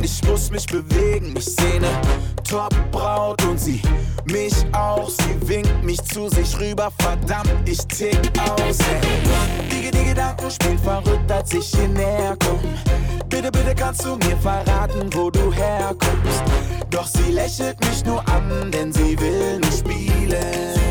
denn ich muss mich bewegen. Ich sehne Top-Braut und sie mich auch. Sie winkt mich zu sich rüber, verdammt, ich tick aus, ey. Die Gedanken spielen verrückt, als ich hier näher komm. Bitte, bitte kannst du mir verraten, wo du herkommst. Doch sie lächelt mich nur an, denn sie will nur spielen.